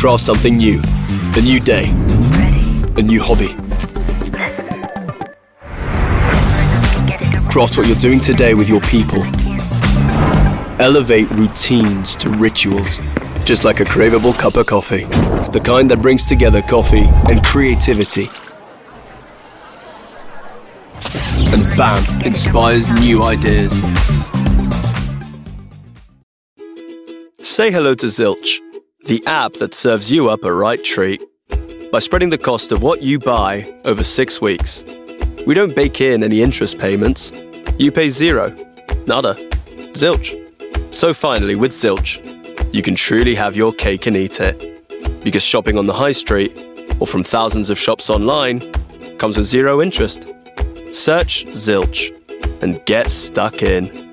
Craft something new. A new day. A new hobby. Craft what you're doing today with your people. Elevate routines to rituals, just like a craveable cup of coffee. The kind that brings together coffee and creativity. And bam, inspires new ideas. Say hello to Zilch, the app that serves you up a right treat by spreading the cost of what you buy over 6 weeks. We don't bake in any interest payments. You pay zero. Nada. Zilch. So finally, with Zilch, you can truly have your cake and eat it. Because shopping on the high street, or from thousands of shops online, comes with zero interest. Search Zilch and get stuck in.